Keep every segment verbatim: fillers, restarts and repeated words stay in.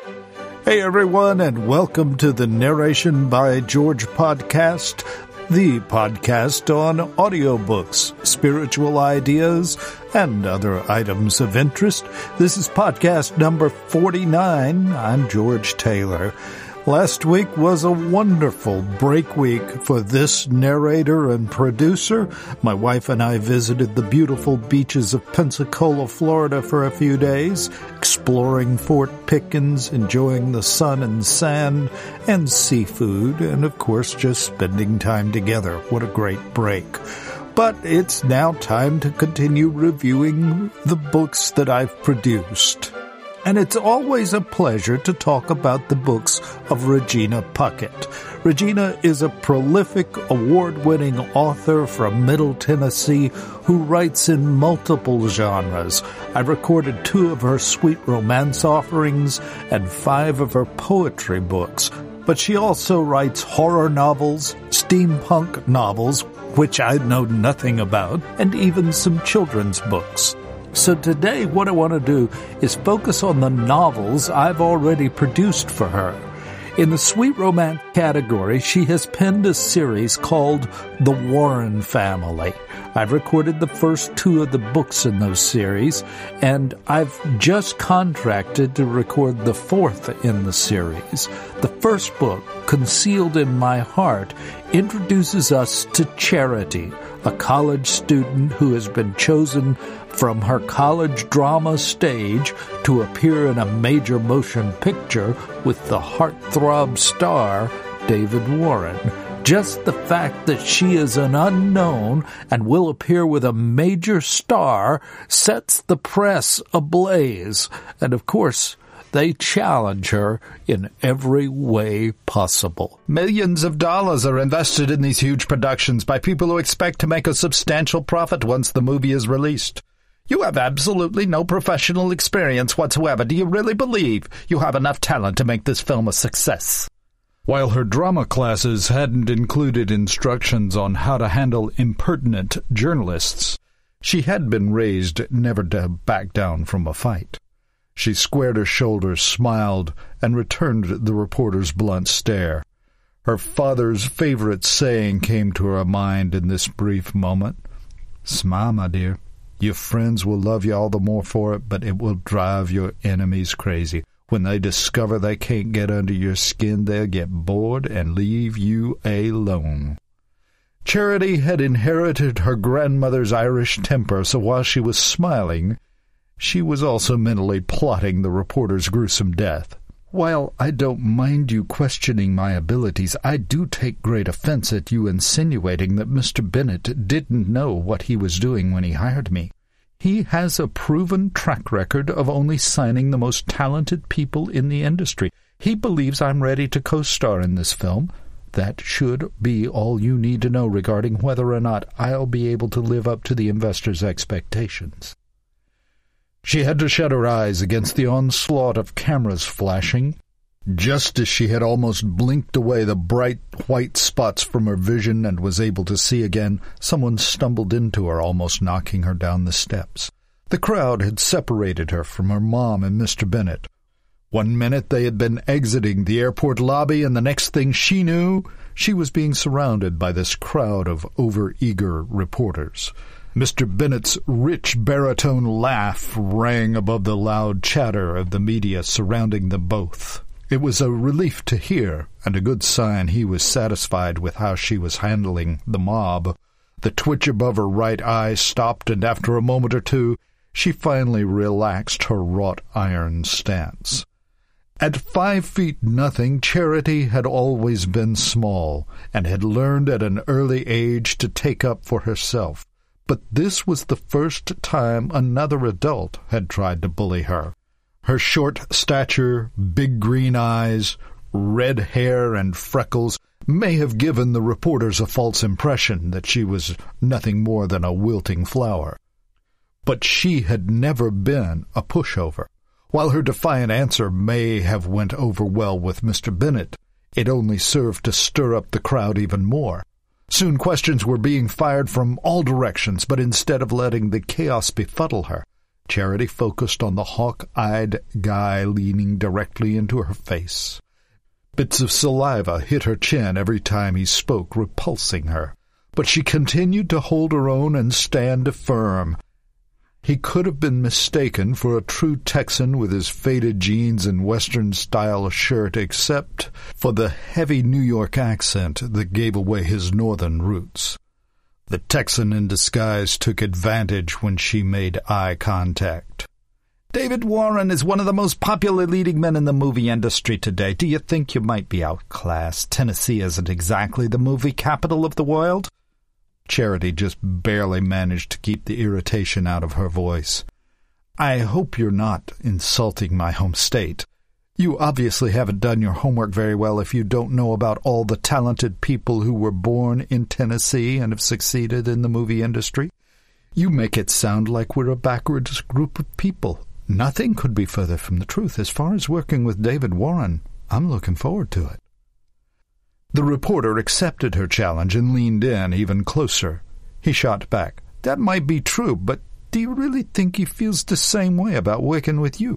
Hey everyone, and welcome to the Narration by George podcast, the podcast on audiobooks, spiritual ideas, and other items of interest. This is podcast number forty-nine. I'm George Taylor. Last week was a wonderful break week for this narrator and producer. My wife and I visited the beautiful beaches of Pensacola, Florida for a few days, exploring Fort Pickens, enjoying the sun and sand and seafood, and of course just spending time together. What a great break. But it's now time to continue reviewing the books that I've produced. And it's always a pleasure to talk about the books of Regina Puckett. Regina is a prolific, award-winning author from Middle Tennessee who writes in multiple genres. I've recorded two of her sweet romance offerings and five of her poetry books. But she also writes horror novels, steampunk novels, which I know nothing about, and even some children's books. So today what I want to do is focus on the novels I've already produced for her. In the sweet romance category, she has penned a series called The Warren Family. I've recorded the first two of the books in those series, and I've just contracted to record the fourth in the series. The first book, Concealed in My Heart, introduces us to Charity, a college student who has been chosen from her college drama stage to appear in a major motion picture with the heartthrob star David Warren. Just the fact that she is an unknown and will appear with a major star sets the press ablaze. And of course, they challenge her in every way possible. Millions of dollars are invested in these huge productions by people who expect to make a substantial profit once the movie is released. You have absolutely no professional experience whatsoever. Do you really believe you have enough talent to make this film a success? While her drama classes hadn't included instructions on how to handle impertinent journalists, she had been raised never to back down from a fight. She squared her shoulders, smiled, and returned the reporter's blunt stare. Her father's favorite saying came to her mind in this brief moment. "Smile, my dear. Your friends will love you all the more for it, but it will drive your enemies crazy. When they discover they can't get under your skin, they'll get bored and leave you alone." Charity had inherited her grandmother's Irish temper, so while she was smiling, she was also mentally plotting the reporter's gruesome death. "While I don't mind you questioning my abilities, I do take great offense at you insinuating that Mister Bennett didn't know what he was doing when he hired me. He has a proven track record of only signing the most talented people in the industry. He believes I'm ready to co-star in this film. That should be all you need to know regarding whether or not I'll be able to live up to the investors' expectations." She had to shut her eyes against the onslaught of cameras flashing. Just as she had almost blinked away the bright white spots from her vision and was able to see again, someone stumbled into her, almost knocking her down the steps. The crowd had separated her from her mom and Mister Bennett. One minute they had been exiting the airport lobby, and the next thing she knew, she was being surrounded by this crowd of over-eager reporters. Mister Bennett's rich baritone laugh rang above the loud chatter of the media surrounding them both. It was a relief to hear, and a good sign he was satisfied with how she was handling the mob. The twitch above her right eye stopped, and after a moment or two, she finally relaxed her wrought iron stance. At five feet nothing, Charity had always been small, and had learned at an early age to take up for herself. But this was the first time another adult had tried to bully her. Her short stature, big green eyes, red hair, and freckles may have given the reporters a false impression that she was nothing more than a wilting flower. But she had never been a pushover. While her defiant answer may have went over well with Mister Bennett, it only served to stir up the crowd even more. Soon questions were being fired from all directions, but instead of letting the chaos befuddle her, Charity focused on the hawk-eyed guy leaning directly into her face. Bits of saliva hit her chin every time he spoke, repulsing her, but she continued to hold her own and stand firm. He could have been mistaken for a true Texan with his faded jeans and Western-style shirt, except for the heavy New York accent that gave away his northern roots. The Texan in disguise took advantage when she made eye contact. "David Warren is one of the most popular leading men in the movie industry today. Do you think you might be outclassed? Tennessee isn't exactly the movie capital of the world." Charity just barely managed to keep the irritation out of her voice. "I hope you're not insulting my home state. You obviously haven't done your homework very well if you don't know about all the talented people who were born in Tennessee and have succeeded in the movie industry. You make it sound like we're a backwards group of people. Nothing could be further from the truth. As far as working with David Warren, I'm looking forward to it." The reporter accepted her challenge and leaned in even closer. He shot back, "That might be true, but do you really think he feels the same way about working with you?"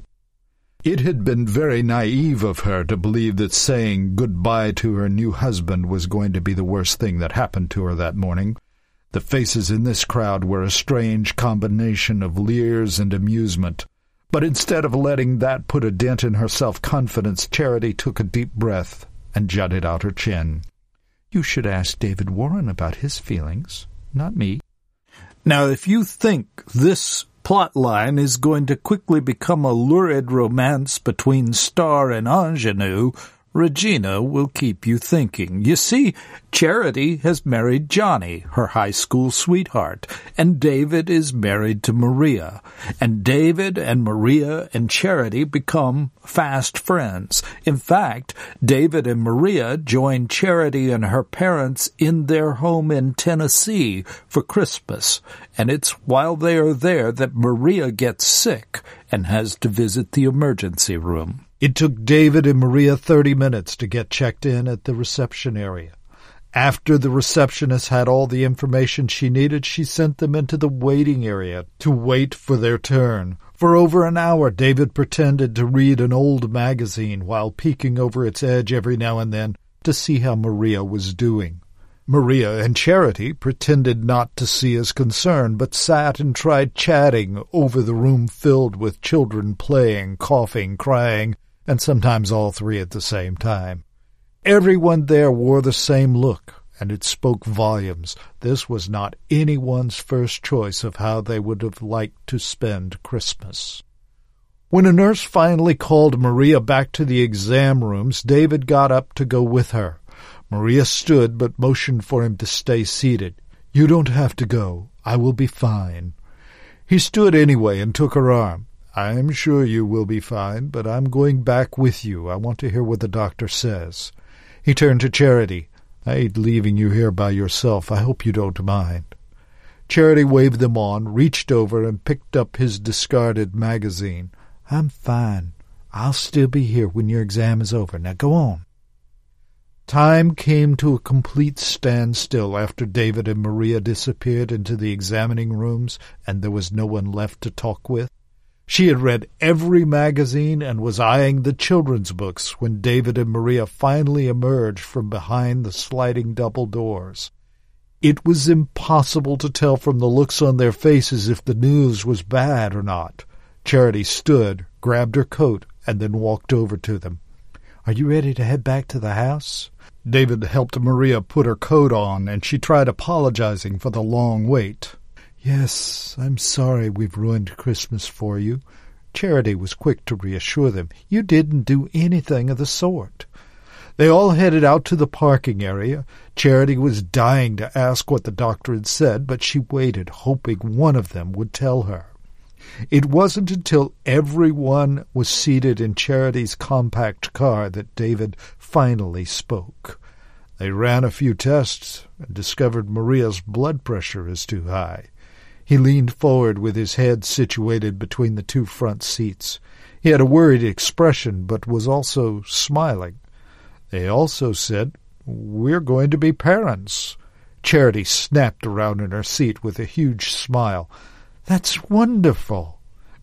It had been very naive of her to believe that saying goodbye to her new husband was going to be the worst thing that happened to her that morning. The faces in this crowd were a strange combination of leers and amusement. But instead of letting that put a dent in her self-confidence, Charity took a deep breath and jutted out her chin. "You should ask David Warren about his feelings, not me." Now, if you think this plotline is going to quickly become a lurid romance between Star and Ingenue, Regina will keep you thinking. You see, Charity has married Johnny, her high school sweetheart, and David is married to Maria. And David and Maria and Charity become fast friends. In fact, David and Maria join Charity and her parents in their home in Tennessee for Christmas. And it's while they are there that Maria gets sick and has to visit the emergency room. It took David and Maria thirty minutes to get checked in at the reception area. After the receptionist had all the information she needed, she sent them into the waiting area to wait for their turn. For over an hour, David pretended to read an old magazine while peeking over its edge every now and then to see how Maria was doing. Maria and Charity pretended not to see his concern, but sat and tried chatting over the room filled with children playing, coughing, crying, and sometimes all three at the same time. Everyone there wore the same look, and it spoke volumes. This was not anyone's first choice of how they would have liked to spend Christmas. When a nurse finally called Maria back to the exam rooms, David got up to go with her. Maria stood but motioned for him to stay seated. "You don't have to go. I will be fine." He stood anyway and took her arm. "I'm sure you will be fine, but I'm going back with you. I want to hear what the doctor says." He turned to Charity. "I hate leaving you here by yourself. I hope you don't mind." Charity waved them on, reached over, and picked up his discarded magazine. "I'm fine. I'll still be here when your exam is over. Now go on." Time came to a complete standstill after David and Maria disappeared into the examining rooms and there was no one left to talk with. She had read every magazine and was eyeing the children's books when David and Maria finally emerged from behind the sliding double doors. It was impossible to tell from the looks on their faces if the news was bad or not. Charity stood, grabbed her coat, and then walked over to them. "Are you ready to head back to the house?" David helped Maria put her coat on, and she tried apologizing for the long wait. "Yes, I'm sorry we've ruined Christmas for you." Charity was quick to reassure them. "You didn't do anything of the sort." They all headed out to the parking area. Charity was dying to ask what the doctor had said, but she waited, hoping one of them would tell her. It wasn't until everyone was seated in Charity's compact car that David finally spoke. They ran a few tests and discovered Maria's blood pressure is too high. He leaned forward with his head situated between the two front seats. He had a worried expression, but was also smiling. They also said, "We're going to be parents." Charity snapped around in her seat with a huge smile. "That's wonderful."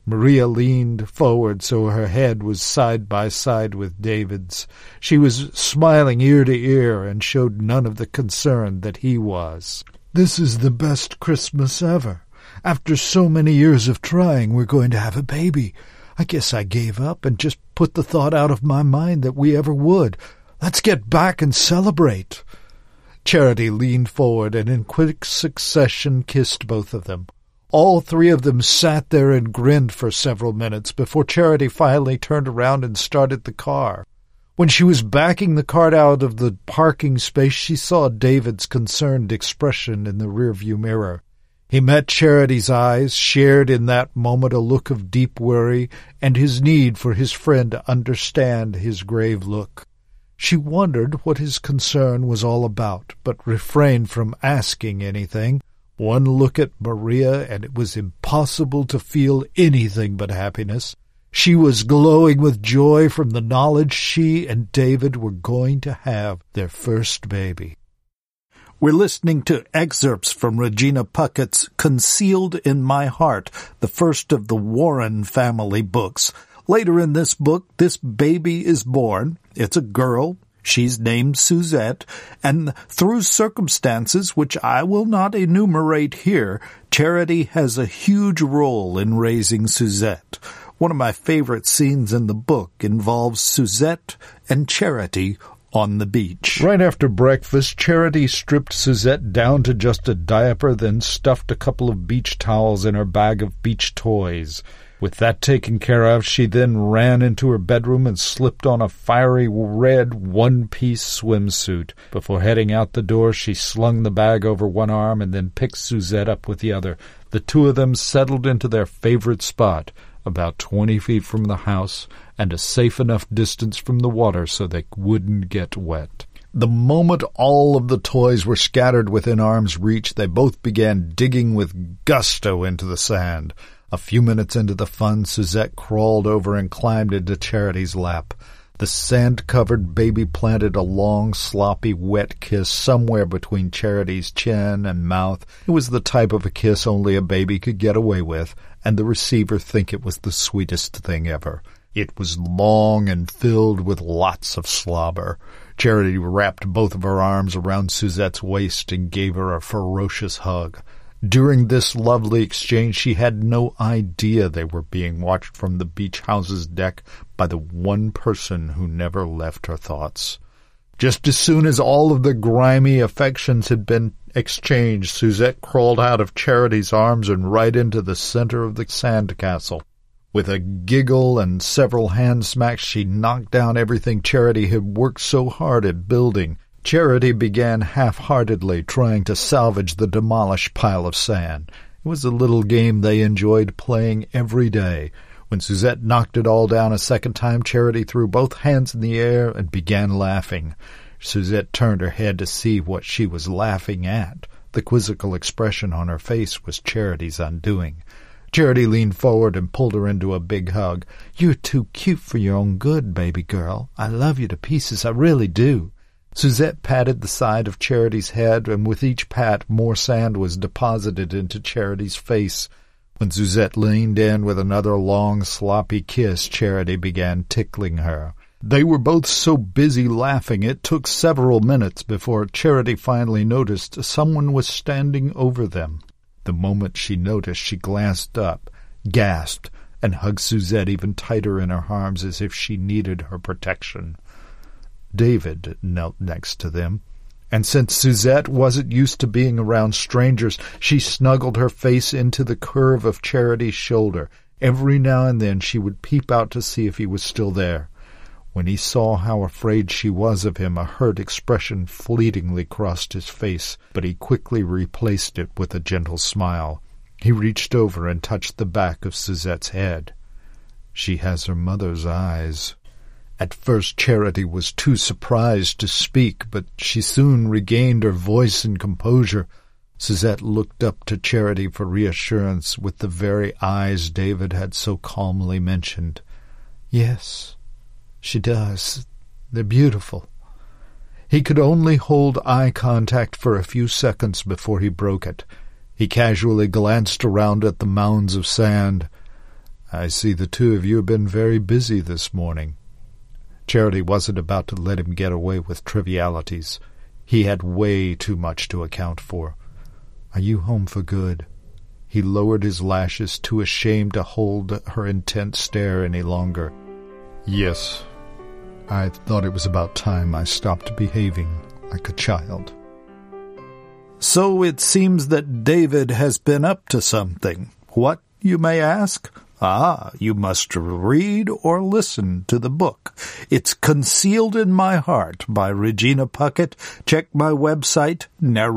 Maria leaned forward so her head was side by side with David's. She was smiling ear to ear and showed none of the concern that he was. "This is the best Christmas ever. After so many years of trying, we're going to have a baby. I guess I gave up and just put the thought out of my mind that we ever would. Let's get back and celebrate." Charity leaned forward and in quick succession kissed both of them. All three of them sat there and grinned for several minutes before Charity finally turned around and started the car. When she was backing the cart out of the parking space, she saw David's concerned expression in the rearview mirror. He met Charity's eyes, shared in that moment a look of deep worry and his need for his friend to understand his grave look. She wondered what his concern was all about, but refrained from asking anything. One look at Maria, and it was impossible to feel anything but happiness. She was glowing with joy from the knowledge she and David were going to have their first baby. We're listening to excerpts from Regina Puckett's Concealed in My Heart, the first of the Warren family books. Later in this book, this baby is born. It's a girl. She's named Suzette, and through circumstances which I will not enumerate here, Charity has a huge role in raising Suzette. One of my favorite scenes in the book involves Suzette and Charity on the beach. Right after breakfast, Charity stripped Suzette down to just a diaper, then stuffed a couple of beach towels in her bag of beach toys. With that taken care of, she then ran into her bedroom and slipped on a fiery red one-piece swimsuit. Before heading out the door, she slung the bag over one arm and then picked Suzette up with the other. The two of them settled into their favorite spot, about twenty feet from the house and a safe enough distance from the water so they wouldn't get wet. The moment all of the toys were scattered within arm's reach, they both began digging with gusto into the sand. A few minutes into the fun, Suzette crawled over and climbed into Charity's lap. The sand-covered baby planted a long, sloppy, wet kiss somewhere between Charity's chin and mouth. It was the type of a kiss only a baby could get away with, and the receiver think it was the sweetest thing ever. It was long and filled with lots of slobber. Charity wrapped both of her arms around Suzette's waist and gave her a ferocious hug. During this lovely exchange, she had no idea they were being watched from the beach house's deck by the one person who never left her thoughts. Just as soon as all of the grimy affections had been exchanged, Suzette crawled out of Charity's arms and right into the center of the sandcastle. With a giggle and several hand smacks, she knocked down everything Charity had worked so hard at building. Charity began half-heartedly trying to salvage the demolished pile of sand. It was a little game they enjoyed playing every day. When Suzette knocked it all down a second time, Charity threw both hands in the air and began laughing. Suzette turned her head to see what she was laughing at. The quizzical expression on her face was Charity's undoing. Charity leaned forward and pulled her into a big hug. "You're too cute for your own good, baby girl. I love you to pieces, I really do." Suzette patted the side of Charity's head, and with each pat more sand was deposited into Charity's face. When Suzette leaned in with another long, sloppy kiss, Charity began tickling her. They were both so busy laughing it took several minutes before Charity finally noticed someone was standing over them. The moment she noticed, she glanced up, gasped, and hugged Suzette even tighter in her arms as if she needed her protection. David knelt next to them, and since Suzette wasn't used to being around strangers, she snuggled her face into the curve of Charity's shoulder. Every now and then she would peep out to see if he was still there. When he saw how afraid she was of him, a hurt expression fleetingly crossed his face, but he quickly replaced it with a gentle smile. He reached over and touched the back of Suzette's head. "She has her mother's eyes." At first Charity was too surprised to speak, but she soon regained her voice and composure. Suzette looked up to Charity for reassurance with the very eyes David had so calmly mentioned. "Yes, she does. They're beautiful." He could only hold eye contact for a few seconds before he broke it. He casually glanced around at the mounds of sand. I see the two of you have been very busy this morning. Charity wasn't about to let him get away with trivialities. He had way too much to account for. Are you home for good? He lowered his lashes, too ashamed to hold her intent stare any longer. Yes. I thought it was about time I stopped behaving like a child. So it seems that David has been up to something. What, you may ask? Ah, you must read or listen to the book. It's Concealed in My Heart by Regina Puckett. Check my website,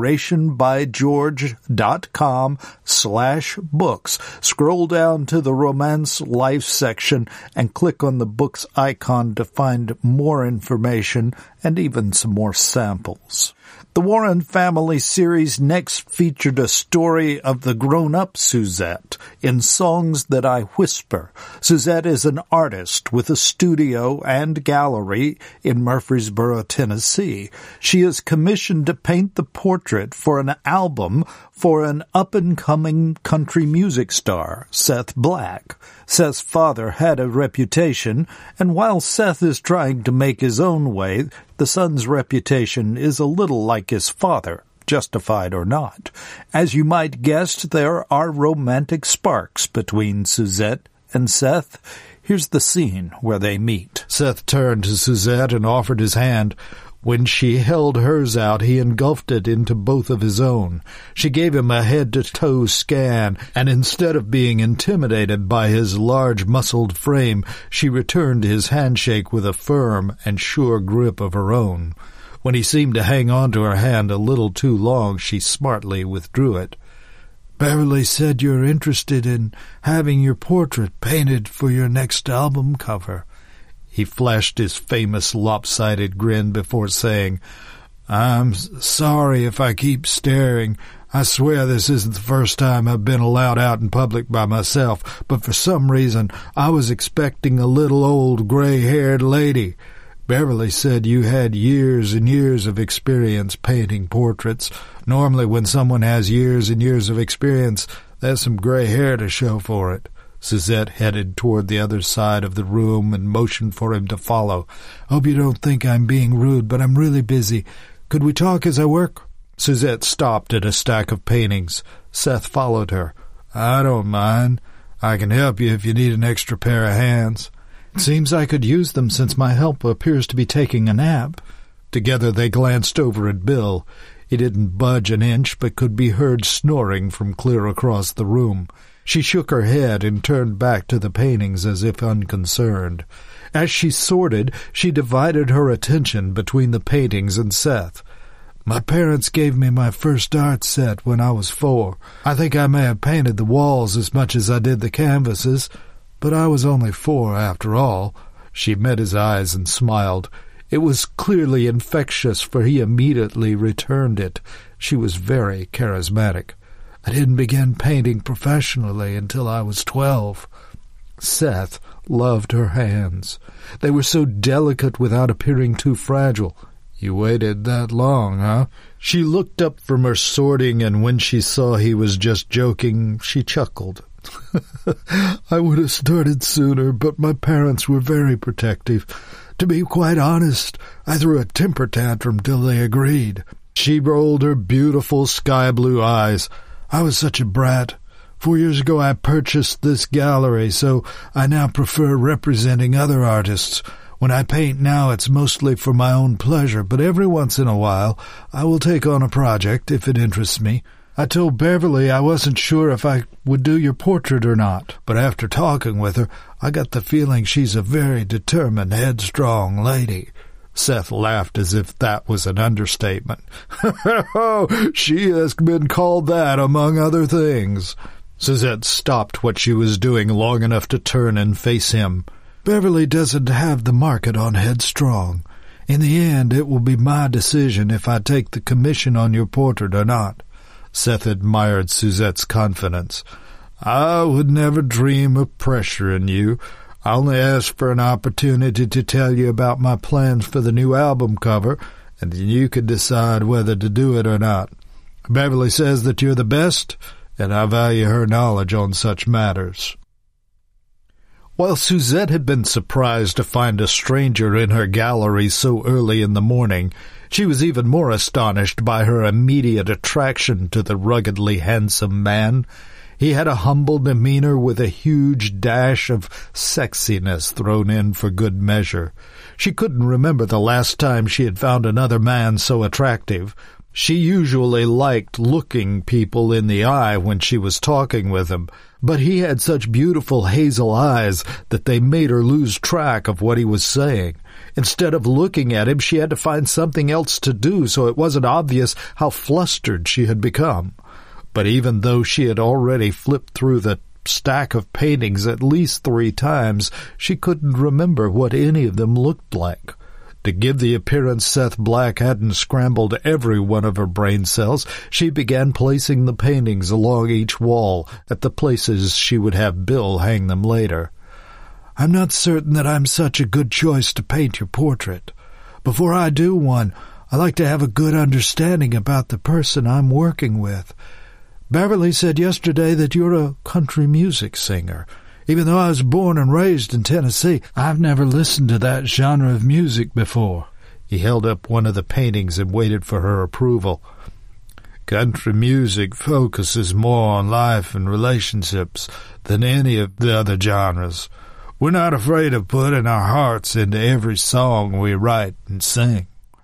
narrationbygeorge.com slash books. Scroll down to the Romance Life section and click on the book's icon to find more information and even some more samples. The Warren Family series next featured a story of the grown-up Suzette in Songs That I Whisper. Suzette is an artist with a studio and gallery in Murfreesboro, Tennessee. She is commissioned to paint the portrait for an album for an up-and-coming country music star, Seth Black. Seth's father had a reputation, and while Seth is trying to make his own way, the son's reputation is a little like his father, justified or not. As you might guess, there are romantic sparks between Suzette and Seth. Here's the scene where they meet. Seth turned to Suzette and offered his hand. When she held hers out, he engulfed it into both of his own. She gave him a head-to-toe scan, and instead of being intimidated by his large-muscled frame, she returned his handshake with a firm and sure grip of her own. When he seemed to hang on to her hand a little too long, she smartly withdrew it. "Beverly said you're interested in having your portrait painted for your next album cover." He flashed his famous lopsided grin before saying, "I'm sorry if I keep staring. I swear this isn't the first time I've been allowed out in public by myself, but for some reason I was expecting a little old gray-haired lady. Beverly said you had years and years of experience painting portraits. Normally when someone has years and years of experience, there's some gray hair to show for it." Suzette headed toward the other side of the room and motioned for him to follow. "Hope you don't think I'm being rude, but I'm really busy. Could we talk as I work?" Suzette stopped at a stack of paintings. Seth followed her. "I don't mind. I can help you if you need an extra pair of hands." "It seems I could use them since my help appears to be taking a nap." Together they glanced over at Bill. He didn't budge an inch, but could be heard snoring from clear across the room. She shook her head and turned back to the paintings as if unconcerned. As she sorted, she divided her attention between the paintings and Seth. "My parents gave me my first art set when I was four. I think I may have painted the walls as much as I did the canvases, but I was only four after all." She met his eyes and smiled. It was clearly infectious, for he immediately returned it. She was very charismatic. "I didn't begin painting professionally until I was twelve. Seth loved her hands. They were so delicate without appearing too fragile. "You waited that long, huh?" She looked up from her sorting, and when she saw he was just joking, she chuckled. "I would have started sooner, but my parents were very protective. To be quite honest, I threw a temper tantrum till they agreed." She rolled her beautiful sky-blue eyes. "I was such a brat. Four years ago I purchased this gallery, so I now prefer representing other artists. When I paint now, it's mostly for my own pleasure, but every once in a while I will take on a project if it interests me. I told Beverly I wasn't sure if I would do your portrait or not, but after talking with her, I got the feeling she's a very determined, headstrong lady." Seth laughed as if that was an understatement. "Oh, she has been called that, among other things." Suzette stopped what she was doing long enough to turn and face him. "Beverly doesn't have the market on headstrong. In the end, it will be my decision if I take the commission on your portrait or not." Seth admired Suzette's confidence. "I would never dream of pressuring you. I only asked for an opportunity to tell you about my plans for the new album cover, and then you could decide whether to do it or not. Beverly says that you're the best, and I value her knowledge on such matters." While Suzette had been surprised to find a stranger in her gallery so early in the morning, she was even more astonished by her immediate attraction to the ruggedly handsome man. He had a humble demeanor with a huge dash of sexiness thrown in for good measure. She couldn't remember the last time she had found another man so attractive. She usually liked looking people in the eye when she was talking with them, but he had such beautiful hazel eyes that they made her lose track of what he was saying. Instead of looking at him, she had to find something else to do, so it wasn't obvious how flustered she had become. But even though she had already flipped through the stack of paintings at least three times, she couldn't remember what any of them looked like. To give the appearance Seth Black hadn't scrambled every one of her brain cells, she began placing the paintings along each wall at the places she would have Bill hang them later. "I'm not certain that I'm such a good choice to paint your portrait. Before I do one, I like to have a good understanding about the person I'm working with. Beverly said yesterday that you're a country music singer. Even though I was born and raised in Tennessee, I've never listened to that genre of music before." He held up one of the paintings and waited for her approval. "Country music focuses more on life and relationships than any of the other genres. We're not afraid of putting our hearts into every song we write and sing."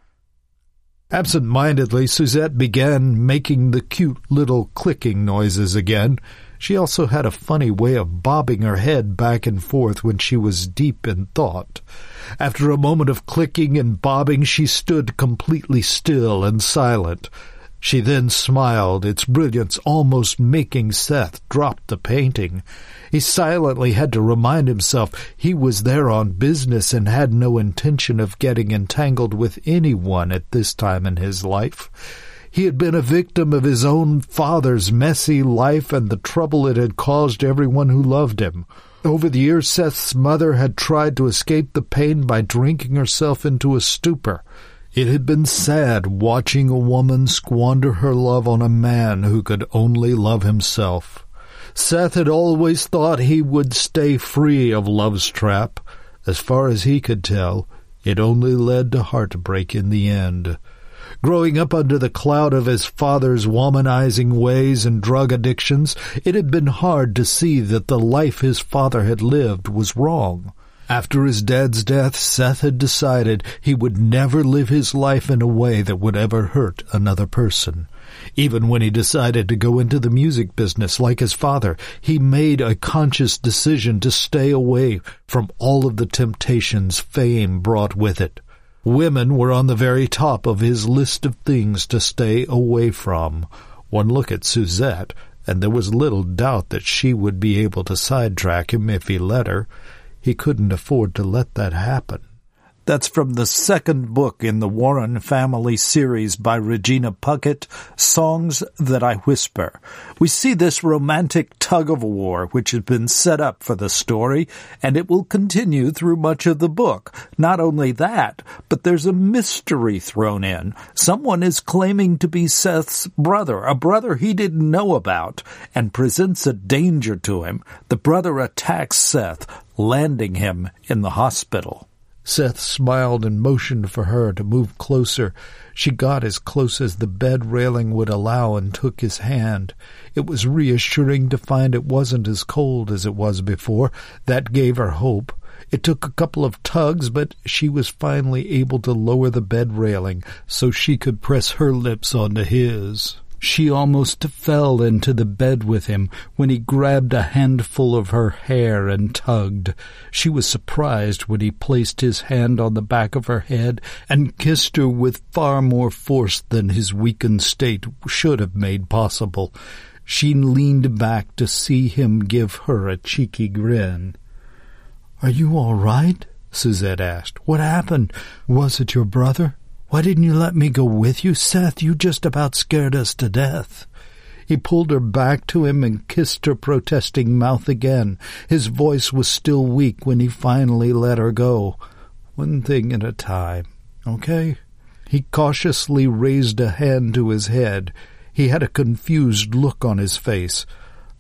Absent-mindedly, Suzette began making the cute little clicking noises again. She also had a funny way of bobbing her head back and forth when she was deep in thought. After a moment of clicking and bobbing, she stood completely still and silent. She then smiled, its brilliance almost making Seth drop the painting. He silently had to remind himself he was there on business and had no intention of getting entangled with anyone at this time in his life. He had been a victim of his own father's messy life and the trouble it had caused everyone who loved him. Over the years, Seth's mother had tried to escape the pain by drinking herself into a stupor. It had been sad watching a woman squander her love on a man who could only love himself. Seth had always thought he would stay free of love's trap. As far as he could tell, it only led to heartbreak in the end. Growing up under the cloud of his father's womanizing ways and drug addictions, it had been hard to see that the life his father had lived was wrong. After his dad's death, Seth had decided he would never live his life in a way that would ever hurt another person. Even when he decided to go into the music business like his father, he made a conscious decision to stay away from all of the temptations fame brought with it. Women were on the very top of his list of things to stay away from. One look at Suzette, and there was little doubt that she would be able to sidetrack him if he let her. He couldn't afford to let that happen. That's from the second book in the Warren family series by Regina Puckett, Songs That I Whisper. We see this romantic tug-of-war which has been set up for the story, and it will continue through much of the book. Not only that, but there's a mystery thrown in. Someone is claiming to be Seth's brother, a brother he didn't know about, and presents a danger to him. The brother attacks Seth, landing him in the hospital. Seth smiled and motioned for her to move closer. She got as close as the bed railing would allow and took his hand. It was reassuring to find it wasn't as cold as it was before. That gave her hope. It took a couple of tugs, but she was finally able to lower the bed railing so she could press her lips onto his. She almost fell into the bed with him when he grabbed a handful of her hair and tugged. She was surprised when he placed his hand on the back of her head and kissed her with far more force than his weakened state should have made possible. She leaned back to see him give her a cheeky grin. "Are you all right?" Suzette asked. "What happened? Was it your brother? Why didn't you let me go with you, Seth? You just about scared us to death." He pulled her back to him and kissed her protesting mouth again. His voice was still weak when he finally let her go. "One thing at a time, okay?" He cautiously raised a hand to his head. He had a confused look on his face.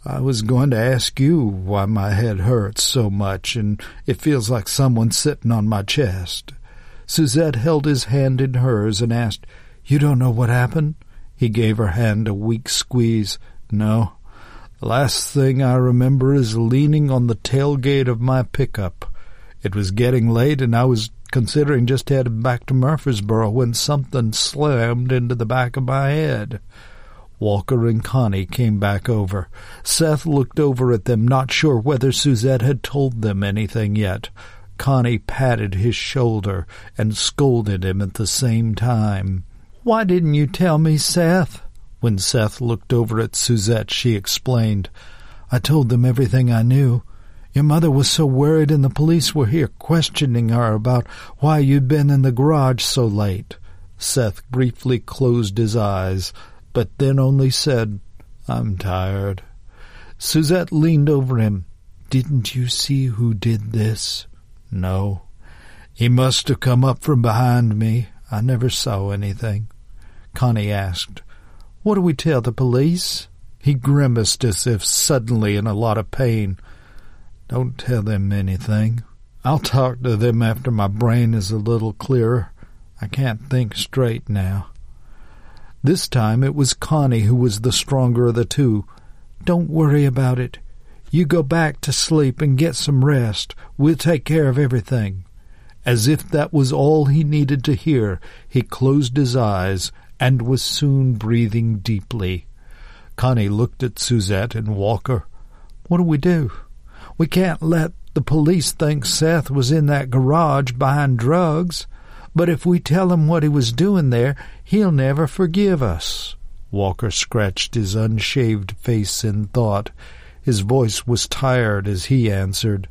I was going to ask you why my head hurts so much, and it feels like someone's sitting on my chest." Suzette held his hand in hers and asked, "You don't know what happened?" He gave her hand a weak squeeze. "No. The last thing I remember is leaning on the tailgate of my pickup. It was getting late, and I was considering just heading back to Murfreesboro when something slammed into the back of my head." Walker and Connie came back over. Seth looked over at them, not sure whether Suzette had told them anything yet. Connie patted his shoulder and scolded him at the same time. "Why didn't you tell me, Seth?" When Seth looked over at Suzette, she explained, "I told them everything I knew. Your mother was so worried, and the police were here questioning her about why you'd been in the garage so late." Seth briefly closed his eyes, but then only said, "I'm tired." Suzette leaned over him. "Didn't you see who did this?" "No. He must have come up from behind me. I never saw anything." Connie asked, "What do we tell the police?" He grimaced as if suddenly in a lot of pain. "Don't tell them anything. I'll talk to them after my brain is a little clearer. I can't think straight now." This time it was Connie who was the stronger of the two. "Don't worry about it. You go back to sleep and get some rest. We'll take care of everything." As if that was all he needed to hear, he closed his eyes and was soon breathing deeply. Connie looked at Suzette and Walker. "What do we do? We can't let the police think Seth was in that garage buying drugs. But if we tell him what he was doing there, he'll never forgive us." Walker scratched his unshaved face in thought. His voice was tired as he answered,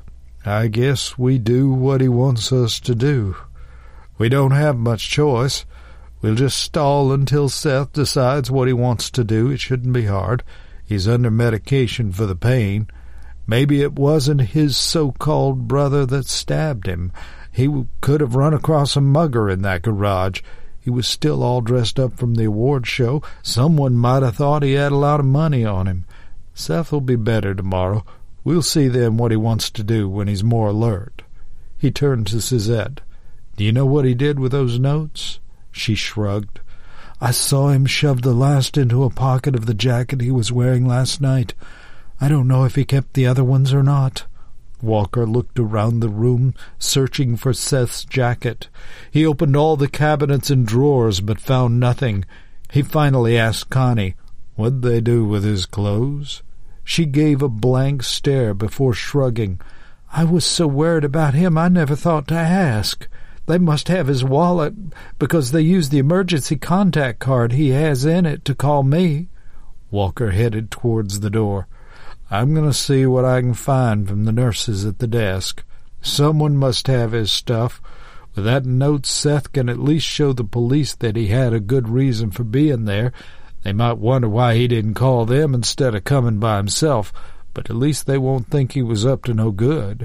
"I guess we do what he wants us to do. We don't have much choice. We'll just stall until Seth decides what he wants to do. It shouldn't be hard. He's under medication for the pain. Maybe it wasn't his so-called brother that stabbed him. He could have run across a mugger in that garage. He was still all dressed up from the award show. Someone might have thought he had a lot of money on him. Seth will be better tomorrow. We'll see then what he wants to do when he's more alert." He turned to Suzette. "Do you know what he did with those notes?" She shrugged. "I saw him shove the last into a pocket of the jacket he was wearing last night. I don't know if he kept the other ones or not." Walker looked around the room, searching for Seth's jacket. He opened all the cabinets and drawers, but found nothing. He finally asked Connie, "What'd they do with his clothes?" She gave a blank stare before shrugging. "I was so worried about him I never thought to ask. They must have his wallet, because they used the emergency contact card he has in it to call me." Walker headed towards the door. "I'm going to see what I can find from the nurses at the desk. Someone must have his stuff. With that note, Seth can at least show the police that he had a good reason for being there. They might wonder why he didn't call them instead of coming by himself, but at least they won't think he was up to no good."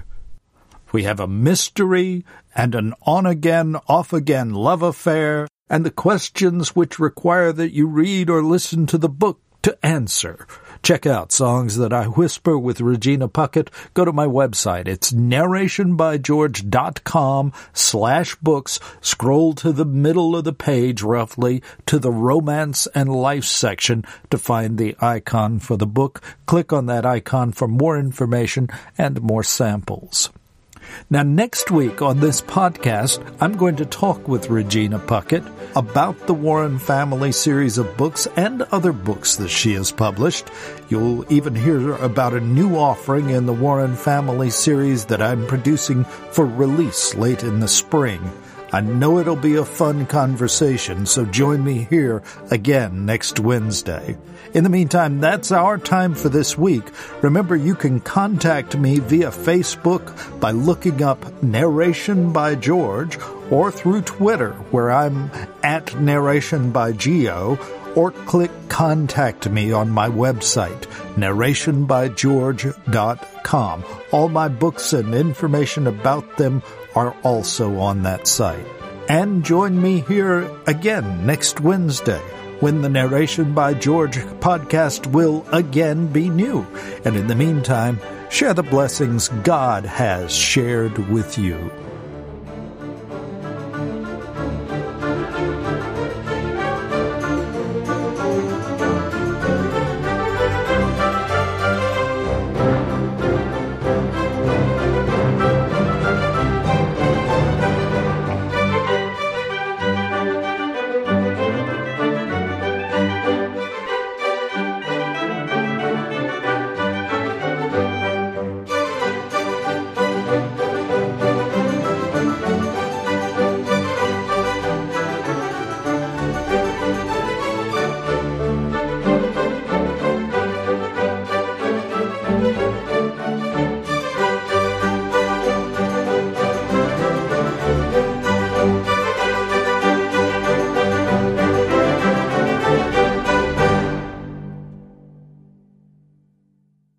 We have a mystery and an on-again, off-again love affair, and the questions which require that you read or listen to the book to answer. Check out Songs That I Whisper with Regina Puckett. Go to my website. It's narrationbygeorge.com slash books. Scroll to the middle of the page, roughly, to the Romance and Life section to find the icon for the book. Click on that icon for more information and more samples. Now, next week on this podcast, I'm going to talk with Regina Puckett about the Warren family series of books and other books that she has published. You'll even hear about a new offering in the Warren family series that I'm producing for release late in the spring. I know it'll be a fun conversation, so join me here again next Wednesday. In the meantime, that's our time for this week. Remember, you can contact me via Facebook by looking up Narration by George, or through Twitter, where I'm at Narration by Geo, or click Contact Me on my website, narration by george dot com. All my books and information about them are also on that site. And join me here again next Wednesday, when the Narration by George podcast will again be new. And in the meantime, share the blessings God has shared with you.